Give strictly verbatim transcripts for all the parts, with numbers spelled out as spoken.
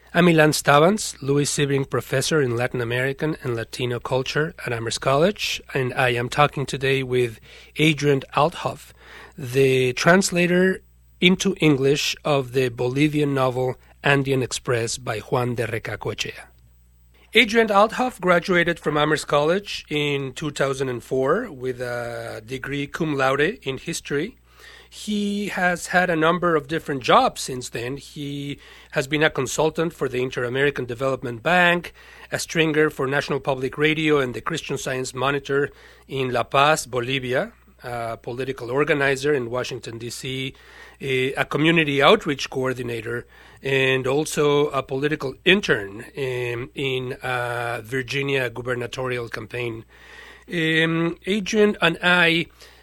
I'm Ilan Stavans, Louis Sibring Professor in Latin American and Latino Culture at Amherst College, and I am talking today with Adrian Althoff, the translator into English of the Bolivian novel Andean Express by Juan de Recacoechea. Adrian Althoff graduated from Amherst College in two thousand four with a degree cum laude in history. He has had a number of different jobs since then. He has been a consultant for the Inter-American Development Bank, a stringer for National Public Radio and the Christian Science Monitor in La Paz, Bolivia, a political organizer in Washington, D C, a, a community outreach coordinator, and also a political intern in, in a Virginia gubernatorial campaign. Um, Adrian and I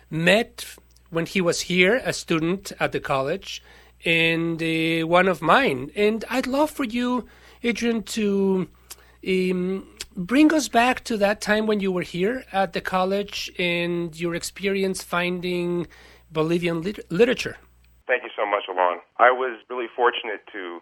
met when he was here, a student at the college, and uh, one of mine. And I'd love for you, Adrian, to um, bring us back to that time when you were here at the college and your experience finding Bolivian lit- literature. Thank you so much, Alon. I was really fortunate to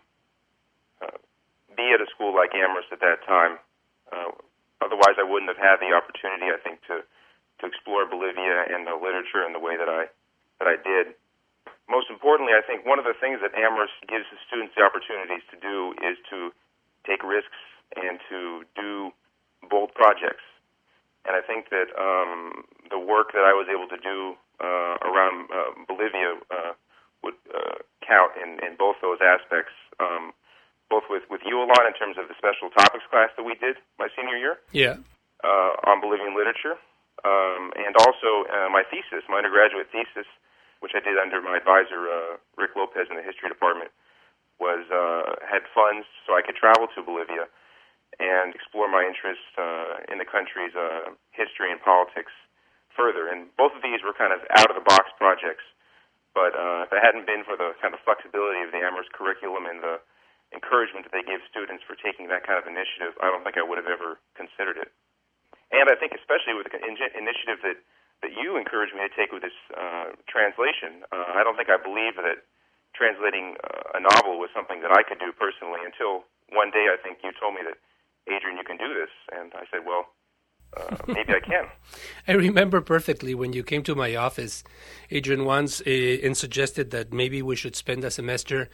uh, be at a school like Amherst at that time. Uh, otherwise, I wouldn't have had the opportunity, I think, to to explore Bolivia and the literature in the way that I that I did. Most importantly, I think one of the things that Amherst gives the students the opportunities to do is to take risks and to do bold projects. And I think that um, the work that I was able to do uh, around uh, Bolivia uh, would uh, count in, in both those aspects, um, both with, with you, Alon, in terms of the special topics class that we did my senior year Yeah. uh, on Bolivian literature. Um, and also uh, my thesis, my undergraduate thesis, which I did under my advisor, uh, Rick Lopez in the history department, was uh, had funds so I could travel to Bolivia and explore my interests uh, in the country's uh, history and politics further. And both of these were kind of out-of-the-box projects. But uh, if it hadn't been for the kind of flexibility of the Amherst curriculum and the encouragement that they give students for taking that kind of initiative, I don't think I would have ever considered it. And I think especially with the initiative that, that you encouraged me to take with this uh, translation, uh, I don't think I believed that translating uh, a novel was something that I could do personally until one day I think you told me that, Adrian, you can do this. And I said, well, uh, maybe I can. I remember perfectly when you came to my office, Adrian, once uh, and suggested that maybe we should spend a semester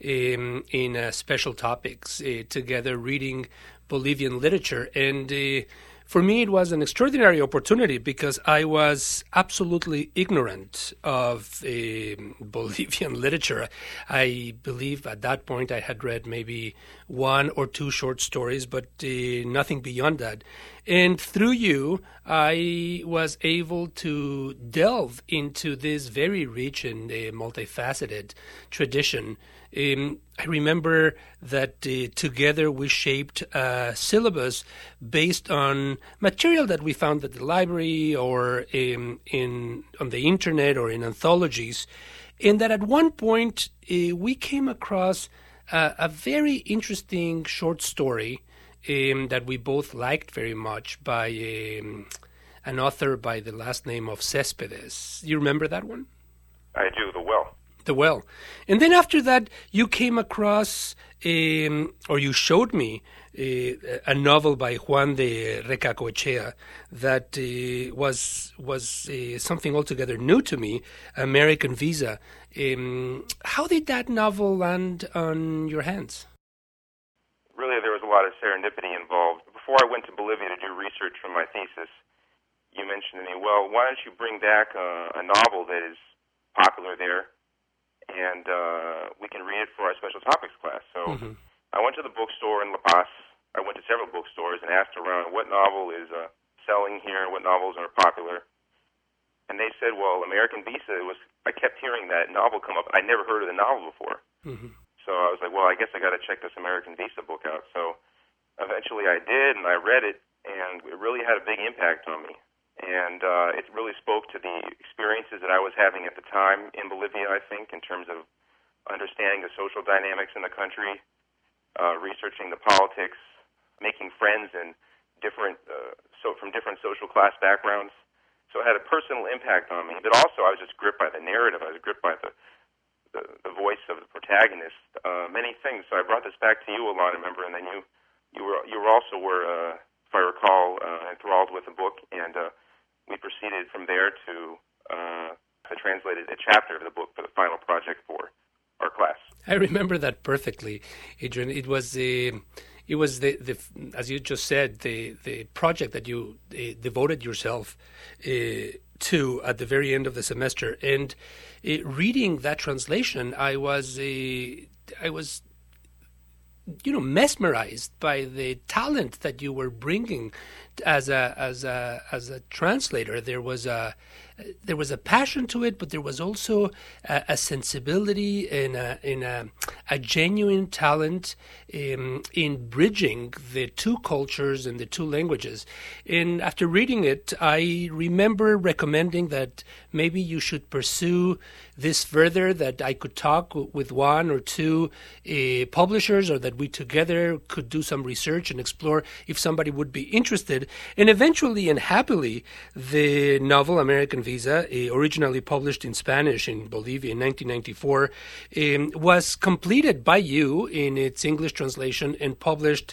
in, in uh, special topics uh, together reading Bolivian literature. And uh, for me, it was an extraordinary opportunity because I was absolutely ignorant of uh, Bolivian literature. I believe at that point I had read maybe one or two short stories, but uh, nothing beyond that. And through you, I was able to delve into this very rich and uh, multifaceted tradition. Um, I remember that uh, together we shaped a syllabus based on material that we found at the library or in, in on the internet or in anthologies, and that at one point uh, we came across uh, a very interesting short story um, that we both liked very much by um, an author by the last name of Céspedes. You remember that one? I do, The Well. The Well. And then after that, you came across, um, or you showed me, uh, a novel by Juan de Recacoechea that uh, was was uh, something altogether new to me, American Visa. Um, how did that novel land on your hands? Really, there was a lot of serendipity involved. Before I went to Bolivia to do research for my thesis, you mentioned to me, well, why don't you bring back a, a novel that is popular there, and uh, we can read it for our special topics class. So mm-hmm. I went to the bookstore in La Paz. I went to several bookstores and asked around what novel is uh, selling here and what novels are popular. And they said, well, American Visa was. I kept hearing that novel come up. I'd never heard of the novel before. Mm-hmm. So I was like, well, I guess I got to check this American Visa book out. So eventually I did, and I read it, and it really had a big impact on me. And uh, it really spoke to the experiences that I was having at the time in Bolivia, I think, in terms of understanding the social dynamics in the country, uh, researching the politics, making friends in different, uh, so from different social class backgrounds. So it had a personal impact on me. But also I was just gripped by the narrative. I was gripped by the the, the voice of the protagonist, uh, many things. So I brought this back to you, Alon, remember, and then you you were you were also were, uh, if I recall, uh, enthralled with the book, and uh, we proceeded from there to uh, I translated a chapter of the book for the final project for our class. I remember that perfectly, Adrian. It was the, it was the, the as you just said, the the project that you uh, devoted yourself uh, to at the very end of the semester. And uh, reading that translation, I was uh, I was, you know, mesmerized by the talent that you were bringing as a as a as a translator. There was a there was a passion to it, but there was also a, a sensibility and a, and a, a genuine talent in, in bridging the two cultures and the two languages. And after reading it, I remember recommending that maybe you should pursue this further, that I could talk with one or two uh, publishers, or that we together could do some research and explore if somebody would be interested. And eventually and happily, the novel American Visa, uh, originally published in Spanish in Bolivia in nineteen ninety-four, um, was completed by you in its English translation and published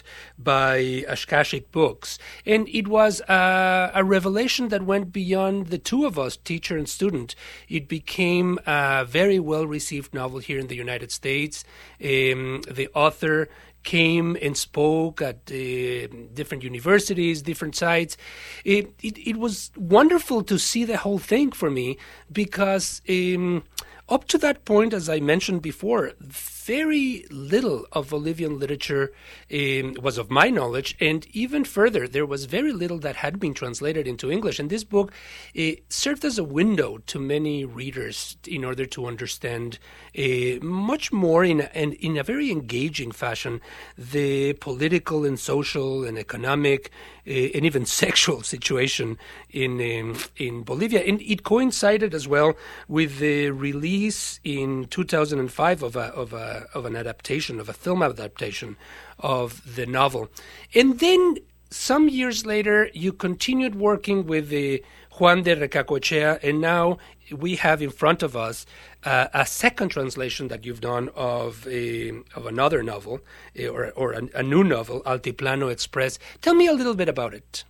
by Ashkashik Books. And it was uh, a revelation that went beyond the two of us, teacher and student. It became a very well-received novel here in the United States. Um, the author came and spoke at uh, different universities, different sites. It, it, it was wonderful to see the whole thing for me, because um, up to that point, as I mentioned before, very little of Bolivian literature um, was of my knowledge, and even further, there was very little that had been translated into English. And this book uh, served as a window to many readers in order to understand uh, much more in a, and in a very engaging fashion the political and social and economic uh, and even sexual situation in um, in Bolivia. And it coincided as well with the release in two thousand five of a of a of an adaptation, of a film adaptation of the novel. And then some years later, you continued working with the Juan de Recacochea, and now we have in front of us uh, a second translation that you've done of a, of another novel, uh, or, or a, a new novel, Altiplano Express. Tell me a little bit about it.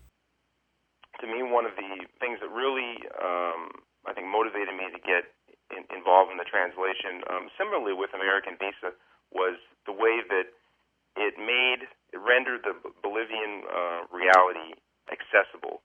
To me, one of the things that really, um, I think, motivated me to get in, involved in the translation, um, similarly with American Visa, was the way that it made, it rendered the Bolivian uh, reality accessible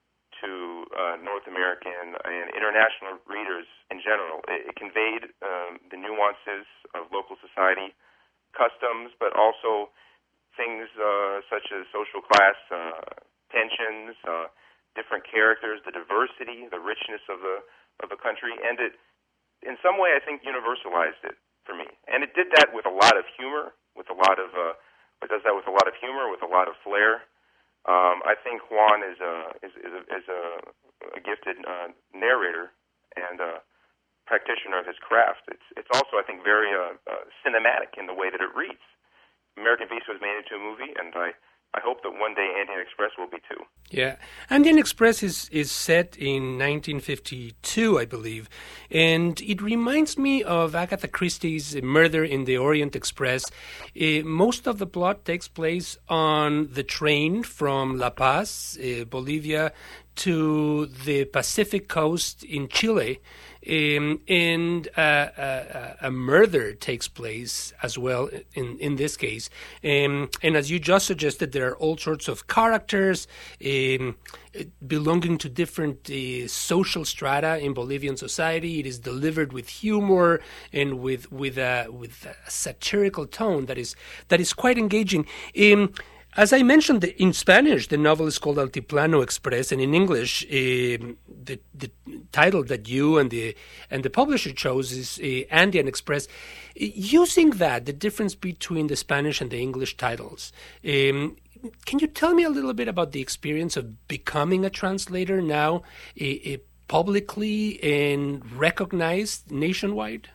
to uh, North American and international readers in general. It, it conveyed um, the nuances of local society, customs, but also things uh, such as social class uh, tensions, uh, different characters, the diversity, the richness of the of the country, and it, in some way, I think, universalized it for me. And it did that with a lot of humor, with a lot of, uh, it does that with a lot of humor, with a lot of flair. Um, I think Juan is a is is a, is a, a gifted uh, narrator and a practitioner of his craft. It's it's also, I think, very uh, uh, cinematic in the way that it reads. American Visa was made into a movie, and I. I hope that one day Andean Express will be too. Yeah. Andean Express is, is set in nineteen fifty-two, I believe, and it reminds me of Agatha Christie's Murder in the Orient Express. Uh, most of the plot takes place on the train from La Paz, uh, Bolivia, to the Pacific coast in Chile. Um, and uh, a, a murder takes place as well in, in this case. Um, and as you just suggested, there are all sorts of characters um, belonging to different uh, social strata in Bolivian society. It is delivered with humor and with with a, with a satirical tone that is that is quite engaging. Um, As I mentioned, in Spanish, the novel is called Altiplano Express, and in English, uh, the, the title that you and the and the publisher chose is uh, Andean Express. Using that, the difference between the Spanish and the English titles, um, can you tell me a little bit about the experience of becoming a translator now, uh, uh, publicly and recognized nationwide?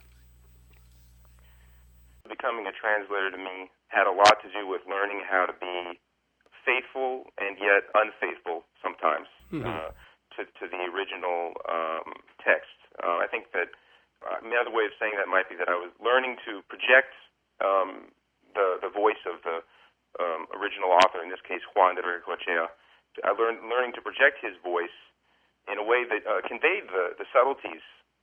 Becoming a translator to me had a lot to do with learning how to be faithful and yet unfaithful sometimes mm-hmm. uh, to, to the original um, text. Uh, I think that uh, another way of saying that might be that I was learning to project um, the the voice of the um, original author, in this case Juan de Recacochea. I learned learning to project his voice in a way that uh, conveyed the, the subtleties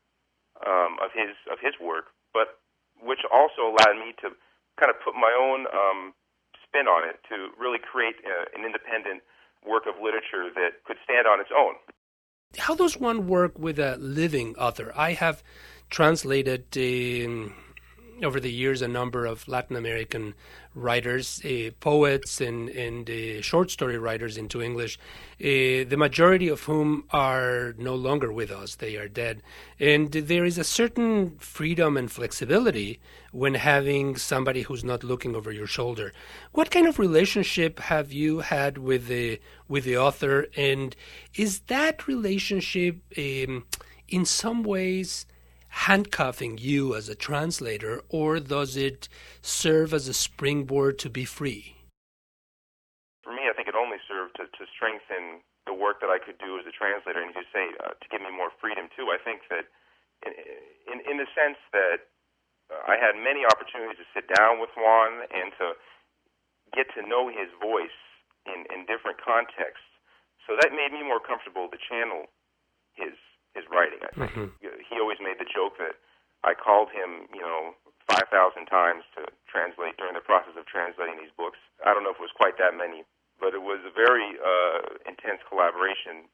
um, of his of his work, but which also allowed me to kind of put my own um, spin on it, to really create uh, an independent work of literature that could stand on its own. How does one work with a living author? I have translated um, over the years a number of Latin American writers, uh, poets and, and uh, short story writers into English, uh, the majority of whom are no longer with us. They are dead. And there is a certain freedom and flexibility when having somebody who's not looking over your shoulder. What kind of relationship have you had with the, with the author? And is that relationship um, in some ways handcuffing you as a translator, or does it serve as a springboard to be free? For me, I think it only served to, to strengthen the work that I could do as a translator, and you say uh, to give me more freedom too. I think that in, in, in the sense that uh, I had many opportunities to sit down with Juan and to get to know his voice in, in different contexts. So that made me more comfortable to channel his his writing, I think. Mm-hmm. He always made the joke that I called him, you know, five thousand times to translate during the process of translating these books. I don't know if it was quite that many, but it was a very uh, intense collaboration.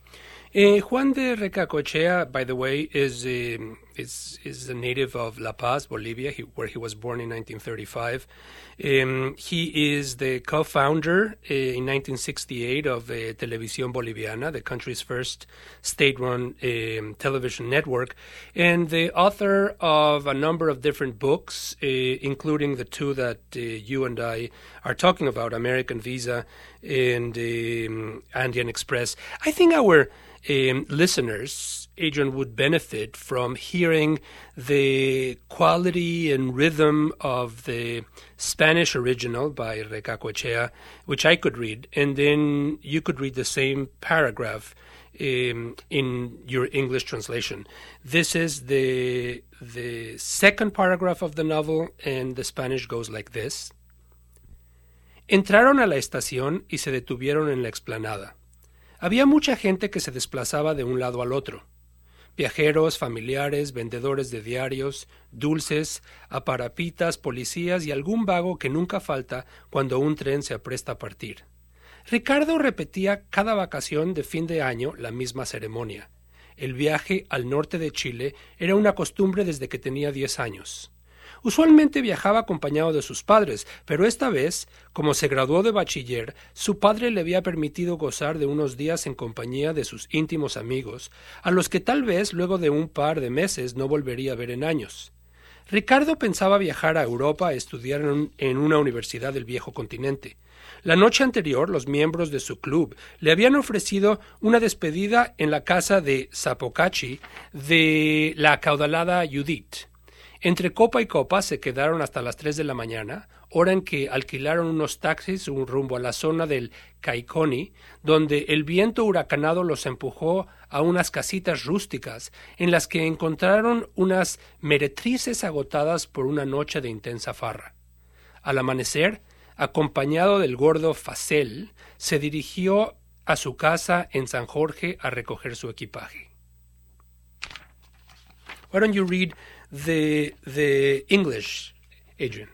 Uh, Juan de Recacochea, by the way, is um, is is a native of La Paz, Bolivia, he, where he was born in nineteen thirty-five. Um, he is the co-founder uh, in nineteen sixty-eight of uh, Televisión Boliviana, the country's first state-run um, television network, and the author of a number of different books, uh, including the two that uh, you and I are talking about, American Visa and um, Andean Express. I think our Um, listeners, Adrian, would benefit from hearing the quality and rhythm of the Spanish original by Recacochea, which I could read, and then you could read the same paragraph um, in your English translation. This is the the second paragraph of the novel, and the Spanish goes like this. Entraron a la estación y se detuvieron en la explanada. Había mucha gente que se desplazaba de un lado al otro. Viajeros, familiares, vendedores de diarios, dulces, aparapitas, policías y algún vago que nunca falta cuando un tren se apresta a partir. Ricardo repetía cada vacación de fin de año la misma ceremonia. El viaje al norte de Chile era una costumbre desde que tenía diez años. Usualmente viajaba acompañado de sus padres, pero esta vez, como se graduó de bachiller, su padre le había permitido gozar de unos días en compañía de sus íntimos amigos, a los que tal vez luego de un par de meses no volvería a ver en años. Ricardo pensaba viajar a Europa a estudiar en, un, en una universidad del viejo continente. La noche anterior, los miembros de su club le habían ofrecido una despedida en la casa de Sapocachi de la acaudalada Judith. Entre copa y copa se quedaron hasta las tres de la mañana, hora en que alquilaron unos taxis un rumbo a la zona del Caiconi, donde el viento huracanado los empujó a unas casitas rústicas en las que encontraron unas meretrices agotadas por una noche de intensa farra. Al amanecer, acompañado del gordo Facel, se dirigió a su casa en San Jorge a recoger su equipaje. Why don't you read the the English, Adrian?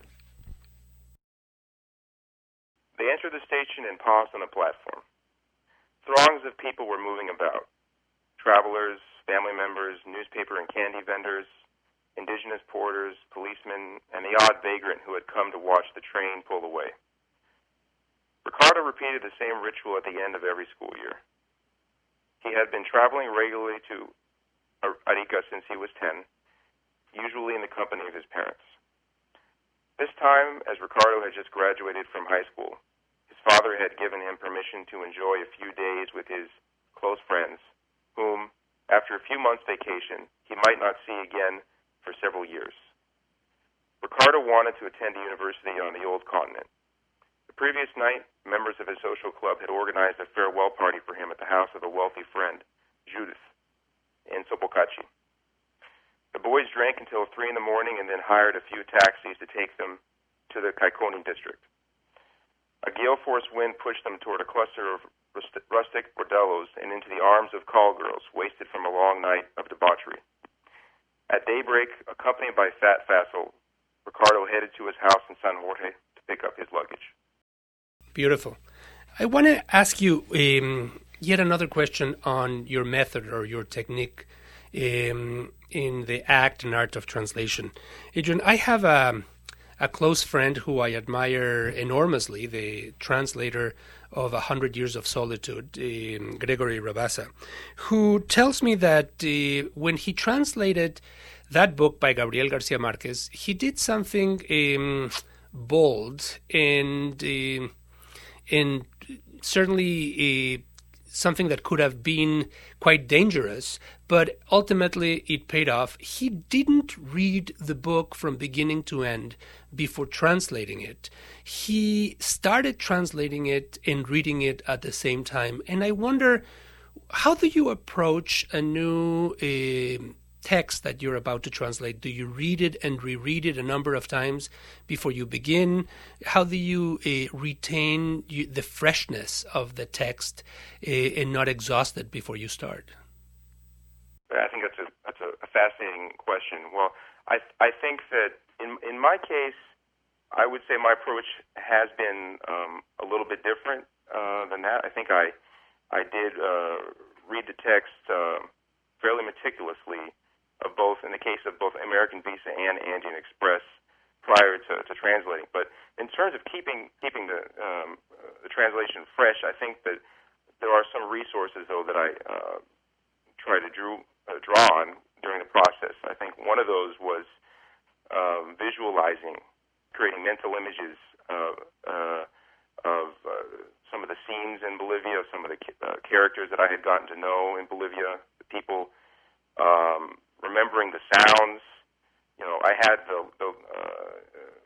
They entered the station and paused on a platform. Throngs of people were moving about. Travelers, family members, newspaper and candy vendors, indigenous porters, policemen, and the odd vagrant who had come to watch the train pull away. Ricardo repeated the same ritual at the end of every school year. He had been traveling regularly to Arica since he was ten, usually in the company of his parents. This time, as Ricardo had just graduated from high school, his father had given him permission to enjoy a few days with his close friends, whom, after a few months' vacation, he might not see again for several years. Ricardo wanted to attend a university on the old continent. The previous night, members of his social club had organized a farewell party for him at the house of a wealthy friend, Judith, in Sopocachi. The boys drank until three in the morning and then hired a few taxis to take them to the Kaikoni district. A gale-force wind pushed them toward a cluster of rustic bordellos and into the arms of call girls, wasted from a long night of debauchery. At daybreak, accompanied by Fat Fassel, Ricardo headed to his house in San Jorge to pick up his luggage. Beautiful. I want to ask you um, yet another question on your method or your technique um, in the act and art of translation. Adrian, I have a, a close friend who I admire enormously, the translator of A Hundred Years of Solitude, um, Gregory Rabassa, who tells me that uh, when he translated that book by Gabriel Garcia Marquez, he did something um, bold and uh, and certainly uh, something that could have been quite dangerous, but ultimately it paid off. He didn't read the book from beginning to end before translating it. He started translating it and reading it at the same time. And I wonder, how do you approach a new uh, text that you're about to translate? Do you read it and reread it a number of times before you begin? How do you uh, retain you, the freshness of the text uh, and not exhaust it before you start? I think that's a that's a, a fascinating question. Well, I I think that in in my case, I would say my approach has been um, a little bit different uh, than that. I think I I did uh, read the text uh, fairly meticulously, of both in the case of both American Visa and Andean Express prior to, to translating. But in terms of keeping keeping the um, the translation fresh, I think that there are some resources though that I uh, try to drew, uh, draw on during the process. I think one of those was um, visualizing, creating mental images of uh, of uh, some of the scenes in Bolivia, some of the uh, characters that I had gotten to know in Bolivia, the people. Um, remembering the sounds. You know, I had the, the uh,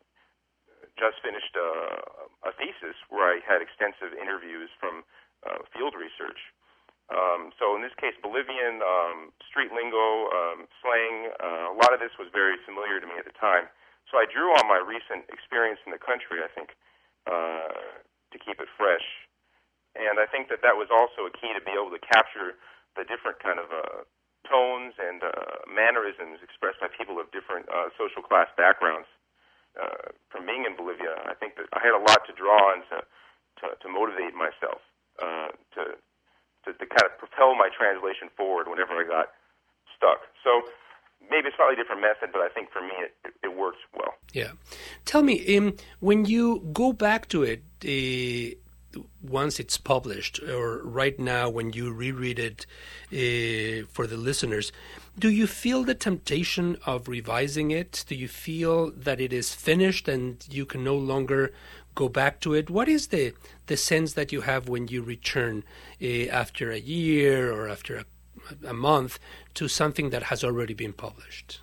just finished a, a thesis where I had extensive interviews from uh, field research. Um, so in this case, Bolivian, um, street lingo, um, slang, uh, a lot of this was very familiar to me at the time. So I drew on my recent experience in the country, I think, uh, to keep it fresh. And I think that that was also a key to be able to capture the different kind of uh, tones and uh, mannerisms expressed by people of different uh, social class backgrounds. Uh, from being in Bolivia, I think that I had a lot to draw on to to, to motivate myself, uh, to, to to kind of propel my translation forward whenever I got stuck. So maybe a slightly different method, but I think for me it, it, it works well. Yeah. Tell me, um, when you go back to it, uh, once it's published, or right now when you reread it uh, for the listeners, do you feel the temptation of revising it? Do you feel that it is finished and you can no longer go back to it? What is the, the sense that you have when you return uh, after a year or after a, a month to something that has already been published?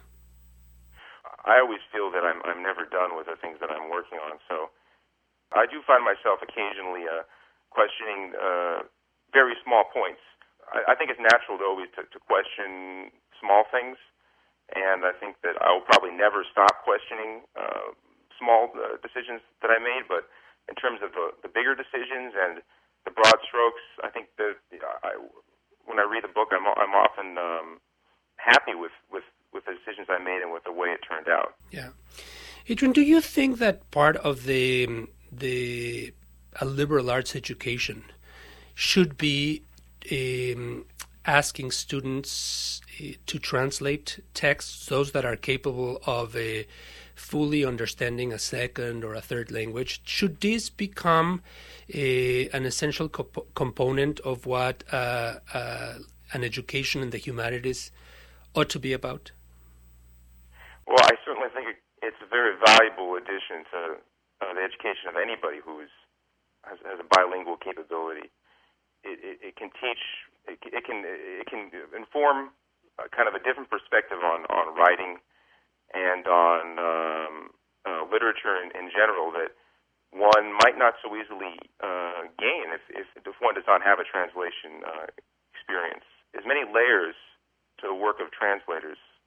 I always feel that I'm, I'm never done with the things that I'm working on, so I do find myself occasionally uh, questioning uh, very small points. I, I think it's natural to always to, to question small things, and I think that I will probably never stop questioning uh, small uh, decisions that I made. But in terms of the, the bigger decisions and the broad strokes, I think that I, when I read the book, I'm, I'm often um, happy with, with, with the decisions I made and with the way it turned out. Yeah. Adrian, do you think that part of the the a liberal arts education should be um, asking students uh, to translate texts, those that are capable of uh, fully understanding a second or a third language? Should this become uh, an essential comp- component of what uh, uh, an education in the humanities ought to be about? Well, I certainly think it, it's a very valuable addition to Uh, the education of anybody who is, has, has a bilingual capability. It, it, it can teach, it, it can it can inform a kind of a different perspective on, on writing and on um, uh, literature in, in general that one might not so easily uh, gain if, if if one does not have a translation uh, experience. There's many layers to the work of translators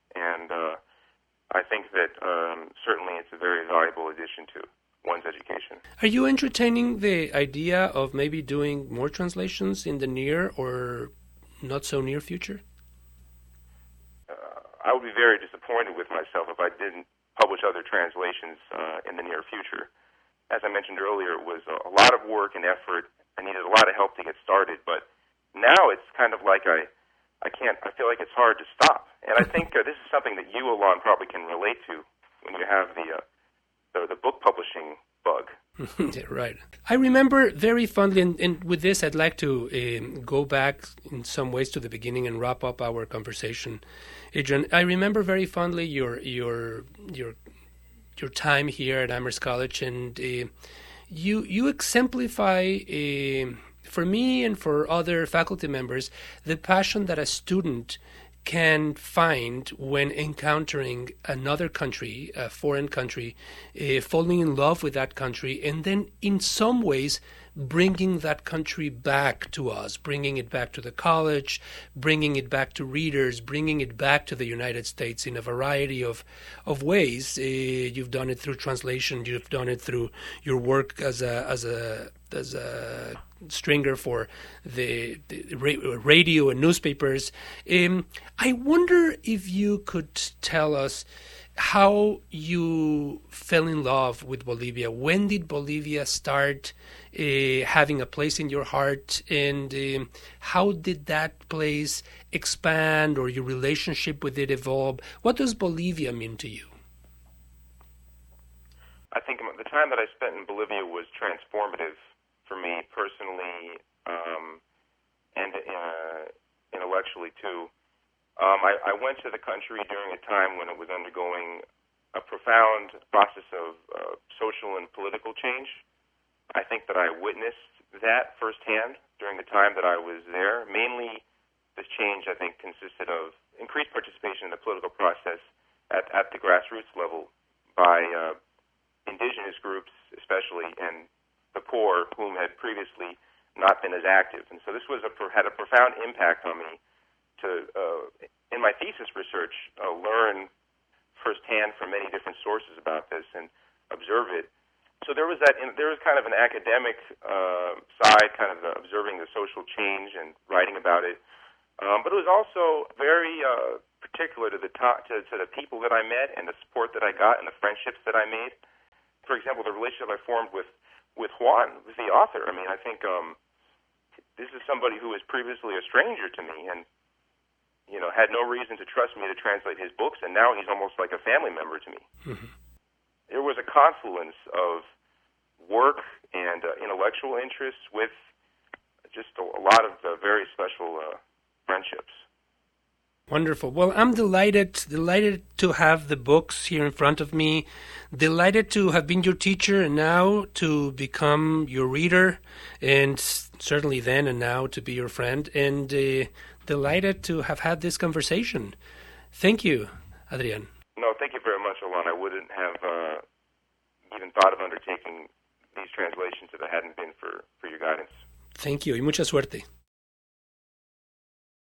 And uh, I think that um, certainly it's a very valuable addition to one's education. Are you entertaining the idea of maybe doing more translations in the near or not so near future? Uh, I would be very disappointed with myself if I didn't publish other translations uh, in the near future. As I mentioned earlier, it was a lot of work and effort. I needed a lot of help to get started, but now it's kind of like I, I can't, I feel like it's hard to stop. And I think uh, this is something that you, Alon, probably can relate to when you have the, uh, the, the book publishing bug. Yeah, right. I remember very fondly, and, and with this I'd like to um, go back in some ways to the beginning and wrap up our conversation. Adrian, I remember very fondly your your your your time here at Amherst College, and uh, you you exemplify uh, for me and for other faculty members the passion that a student can find when encountering another country, a foreign country, uh, falling in love with that country, and then in some ways bringing that country back to us, bringing it back to the college, bringing it back to readers, bringing it back to the United States in a variety of, of ways. Uh, you've done it through translation. You've done it through your work as a as a as a stringer for the, the radio and newspapers. Um, I wonder if you could tell us how you fell in love with Bolivia. When did Bolivia start uh, having a place in your heart, and um, how did that place expand, or your relationship with it evolve? What does Bolivia mean to you? I think the time that I spent in Bolivia was transformative for me personally, um, and uh, intellectually too. Um, I, I went to the country during a time when it was undergoing a profound process of uh, social and political change. I think that I witnessed that firsthand during the time that I was there. Mainly, this change, I think, consisted of increased participation in the political process at, at the grassroots level by uh, indigenous groups, especially, and the poor, whom had previously not been as active. And so this was a, had a profound impact on me to, uh, in my thesis research, uh, learn firsthand from many different sources about this and observe it. So there was that. There was kind of an academic uh, side, kind of observing the social change and writing about it. Um, but it was also very uh, particular to the to, to, to the people that I met and the support that I got and the friendships that I made. For example, the relationship I formed with with Juan, with the author. I mean, I think um, this is somebody who was previously a stranger to me, and you know, had no reason to trust me to translate his books, and now he's almost like a family member to me. Mm-hmm. There was a confluence of work and uh, intellectual interests with just a, a lot of uh, very special uh, friendships. Wonderful. Well, I'm delighted, delighted to have the books here in front of me, delighted to have been your teacher and now to become your reader, and certainly then and now to be your friend, and uh, delighted to have had this conversation. Thank you, Adrian. No, thank you very much, Alon. I wouldn't have uh, even thought of undertaking these translations if it hadn't been for, for your guidance. Thank you, y mucha suerte.